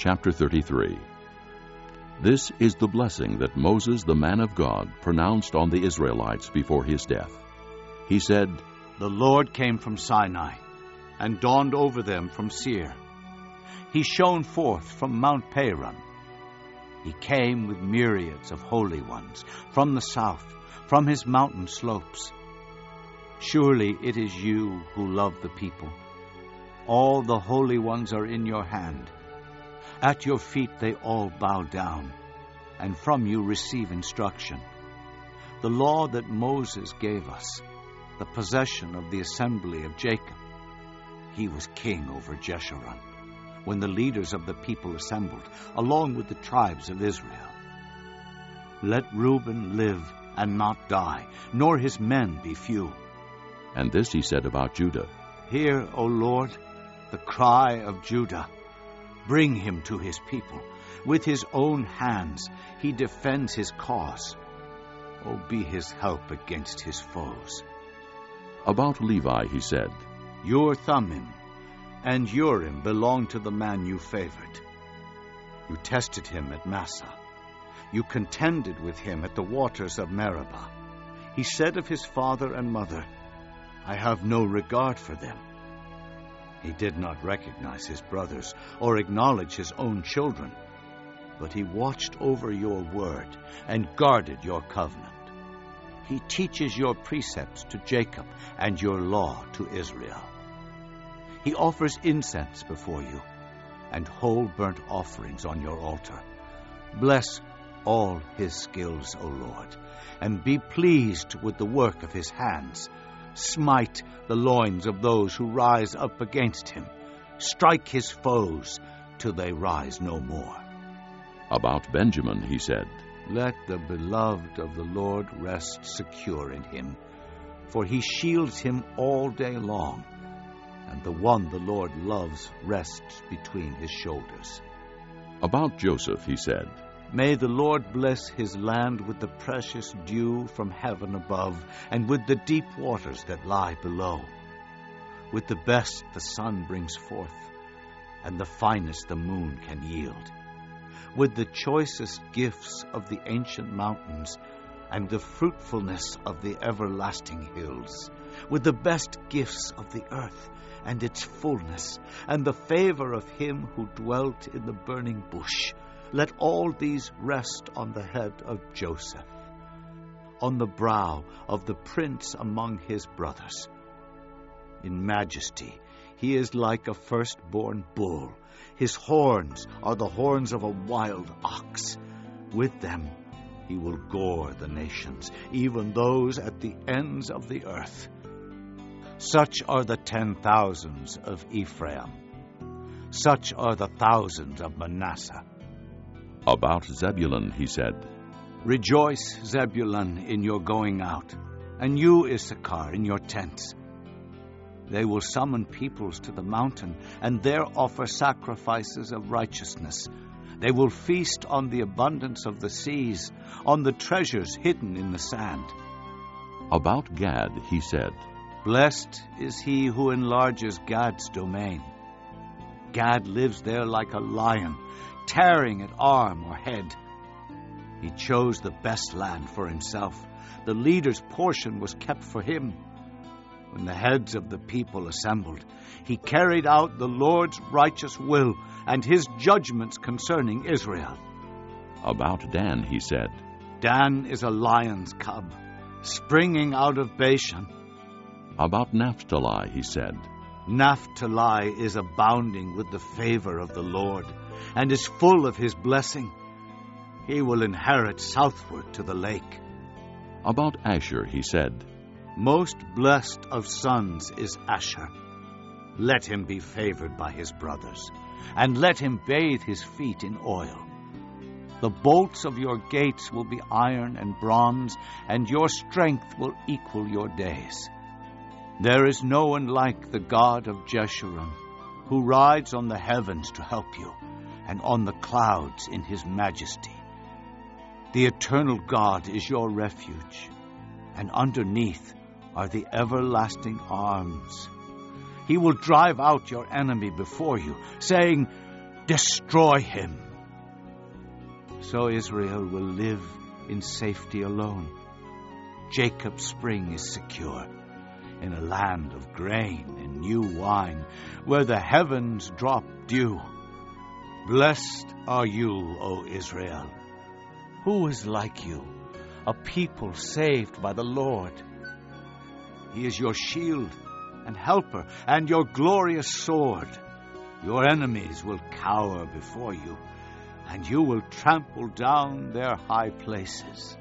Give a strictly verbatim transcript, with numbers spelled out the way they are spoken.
Chapter thirty-three. This is the blessing that Moses, the man of God, pronounced on the Israelites before his death. He said, "The Lord came from Sinai, and dawned over them from Seir. He shone forth from Mount Paran. He came with myriads of holy ones from the south, from his mountain slopes. Surely it is you who love the people. All the holy ones are in your hand. At your feet they all bow down, and from you receive instruction. The law that Moses gave us, the possession of the assembly of Jacob. He was king over Jeshurun, when the leaders of the people assembled, along with the tribes of Israel. Let Reuben live and not die, nor his men be few." And this he said about Judah. "Hear, O Lord, the cry of Judah. Bring him to his people. With his own hands he defends his cause. O be his help against his foes." About Levi he said, "Your Thummim and Urim belong to the man you favored. You tested him at Massah. You contended with him at the waters of Meribah. He said of his father and mother, 'I have no regard for them.' He did not recognize his brothers or acknowledge his own children, but he watched over your word and guarded your covenant. He teaches your precepts to Jacob and your law to Israel. He offers incense before you and whole burnt offerings on your altar. Bless all his skills, O Lord, and be pleased with the work of his hands. Smite the loins of those who rise up against him. Strike his foes till they rise no more." About Benjamin he said, "Let the beloved of the Lord rest secure in him, for he shields him all day long, and the one the Lord loves rests between his shoulders." About Joseph he said, "May the Lord bless his land with the precious dew from heaven above, and with the deep waters that lie below. With the best the sun brings forth, and the finest the moon can yield. With the choicest gifts of the ancient mountains, and the fruitfulness of the everlasting hills. With the best gifts of the earth, and its fullness, and the favor of him who dwelt in the burning bush. Let all these rest on the head of Joseph, on the brow of the prince among his brothers. In majesty he is like a firstborn bull. His horns are the horns of a wild ox. With them he will gore the nations, even those at the ends of the earth. Such are the ten thousands of Ephraim. Such are the thousands of Manasseh." About Zebulun he said, "Rejoice, Zebulun, in your going out, and you, Issachar, in your tents. They will summon peoples to the mountain, and there offer sacrifices of righteousness. They will feast on the abundance of the seas, on the treasures hidden in the sand." About Gad he said, "Blessed is he who enlarges Gad's domain. Gad lives there like a lion, tearing at arm or head. He chose the best land for himself. The leader's portion was kept for him. When the heads of the people assembled, he carried out the Lord's righteous will and his judgments concerning Israel." About Dan he said, "Dan is a lion's cub, springing out of Bashan." About Naphtali he said, "Naphtali is abounding with the favor of the Lord, and is full of his blessing. He will inherit southward to the lake." About Asher he said, "Most blessed of sons is Asher. Let him be favored by his brothers, and let him bathe his feet in oil. The bolts of your gates will be iron and bronze, and your strength will equal your days. There is no one like the God of Jeshurun, who rides on the heavens to help you, and on the clouds in his majesty. The eternal God is your refuge, and underneath are the everlasting arms. He will drive out your enemy before you, saying, Destroy him. So Israel will live in safety alone. Jacob's spring is secure, in a land of grain and new wine, where the heavens drop dew. Blessed are you, O Israel. Who is like you, a people saved by the Lord? He is your shield and helper and your glorious sword. Your enemies will cower before you, and you will trample down their high places.